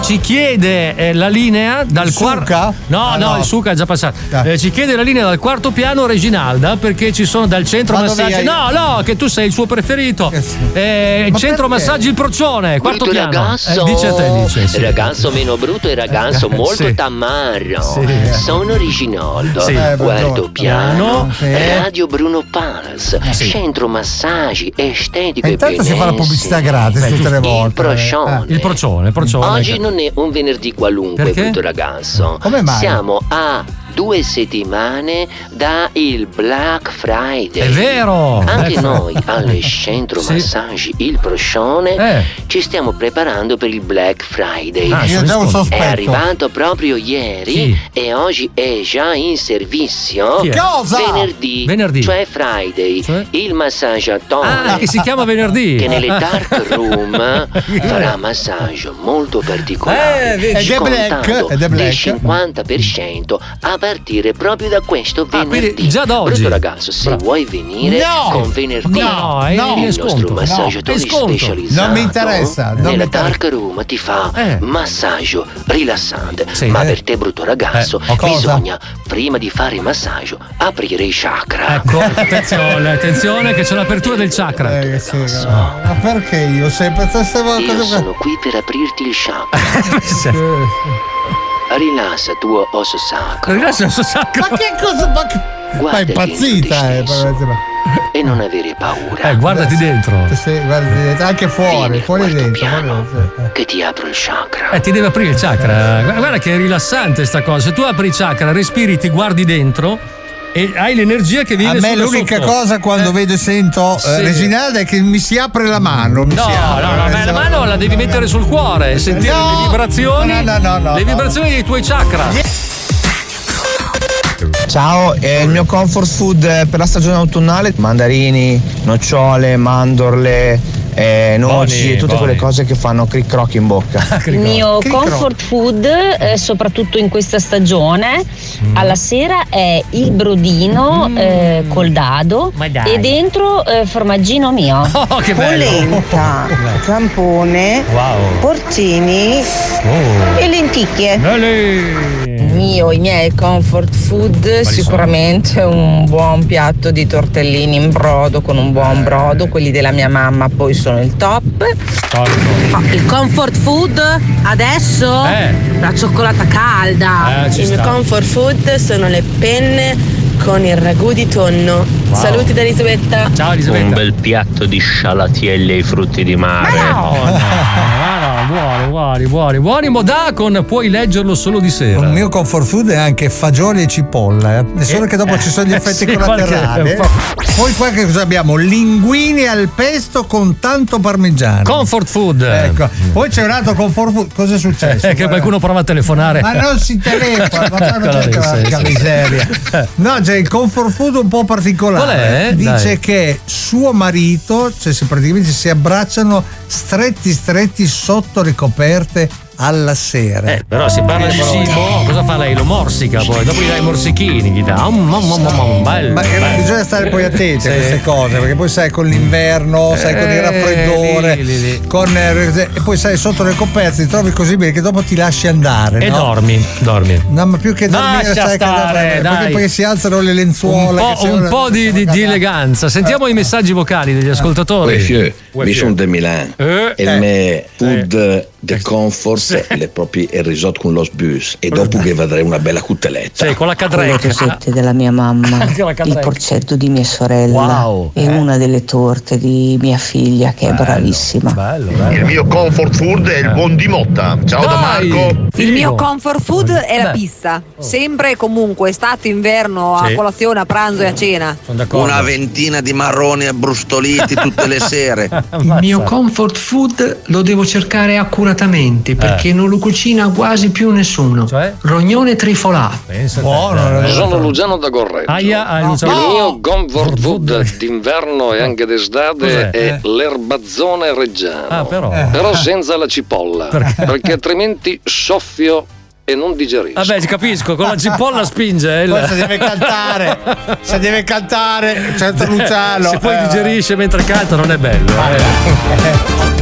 ci chiede la linea dal quarto. No, il Suca è già passato. Ci chiede la linea dal quarto piano Reginalda, perché ci sono dal centro massaggi. No, che tu sei il suo preferito. Centro massaggi il Procione, quarto brutto piano. Ragazzo. Dice a te, dice. Sì. Ragazzo meno brutto e ragazzo molto tamarro. Sì. Sono Reginaldo. Sì. Quarto piano. Sì. Radio Bruno Pals. Sì. Centro massaggi estetico e intanto si fa la pubblicità gratis tutte le volte. Il Procione. Oggi non è un venerdì qualunque, perché? brutto ragazzo. Come mai? Siamo a 2 settimane da il Black Friday. È vero! Anche noi al centro massaggi il Procione ci stiamo preparando per il Black Friday. Io già un sospetto. È arrivato proprio ieri e oggi è già in servizio. Cosa? Venerdì. Cioè Friday. Il massaggiatore. Che si chiama venerdì. Che nelle dark room farà massaggio molto particolare. Ed è black. Del 50% a partire proprio da questo venerdì. Quindi già da oggi. Brutto ragazzo, se vuoi venire con venerdì, il nostro massaggiatore specializzato non mi interessa. nella dark room ti fa massaggio rilassante. Ma per te, brutto ragazzo, bisogna prima di fare il massaggio aprire i chakra. Ecco, attenzione che c'è l'apertura del chakra. Ma perché io sempre Io sono qui per aprirti il chakra. Rilassa tuo osso sacro. Ma che cosa? Ma è impazzita, e non avere paura. Guardati dentro. Sì, guardati dentro. Anche fuori dentro. Che ti apro il chakra. Ti deve aprire il chakra. Guarda che è rilassante sta cosa. Se tu apri il chakra, respiri, ti guardi dentro e hai l'energia che viene. A me l'unica cosa quando vedo e sento Reginalda è che mi si apre la mano. La mano la devi mettere sul cuore, sentire le vibrazioni. Le vibrazioni dei tuoi chakra. Ciao, il mio comfort food per la stagione autunnale: mandarini, nocciole, mandorle, noci e tutte quelle cose che fanno cric croc in bocca. Il mio comfort food, soprattutto in questa stagione, alla sera è il brodino col dado e dentro formaggino mio. Che bello. Polenta, zampone, porcini e lenticchie. I miei comfort food sicuramente un buon piatto di tortellini in brodo con un buon brodo, quelli della mia mamma poi sono il top. Il comfort food adesso la cioccolata calda. Il mio comfort food sono le penne con il ragù di tonno. Saluti da Elisabetta. Ciao Elisabetta. Un bel piatto di scialatielle ai frutti di mare. Buoni Modacon, puoi leggerlo solo di sera. Il mio comfort food è anche fagioli e cipolla. È solo che dopo ci sono gli effetti collaterali. Poi qua che cosa abbiamo? Linguine al pesto con tanto parmigiano. Comfort food. Ecco. Poi c'è un altro comfort food. Cosa è successo? Che qualcuno prova a telefonare. Ma non si telefona, che miseria. No, c'è il comfort food un po' particolare. Qual è? Dice che suo marito, cioè praticamente si abbracciano stretti sotto le coperte alla sera. Però si parla di cibo, cosa fa lei? Lo morsica poi, dopo gli dai i morsichini, gli dà bello. Ma bisogna stare poi attenti a queste cose, perché poi sai con l'inverno, sai con il raffreddore, e poi sai sotto le coperte ti trovi così bene che dopo ti lasci andare. E no? dormi. No, ma più che dormire, sai che poi si alzano le lenzuola. Un po' di eleganza. Sentiamo i messaggi vocali degli ascoltatori. Mi sono de Milan e il mio food de comfort è proprio il risotto con lo sbus e dopo che vedrei una bella cutelletta. Sì, con la Le cadrega. ricette della mia mamma, il porcetto di mia sorella e una delle torte di mia figlia che è bravissima. Bello. Il mio comfort food è il buon di Motta. Ciao da Marco. Il mio comfort food è la pizza, sempre e comunque, estate, inverno, a colazione, a pranzo e a cena. Una ventina di marroni abbrustoliti tutte le sere. Il mio comfort food lo devo cercare accuratamente perché non lo cucina quasi più nessuno. Rognone trifolato. Buono. Sono Luciano da Correggio. Il mio comfort food d'inverno e anche d'estate è l'erbazzone reggiano. Però senza la cipolla, perché altrimenti soffio e non digerisco. Vabbè, capisco, con la cipolla spinge. Poi se deve cantare, certo Luciano. Se poi digerisce mentre canta non è bello.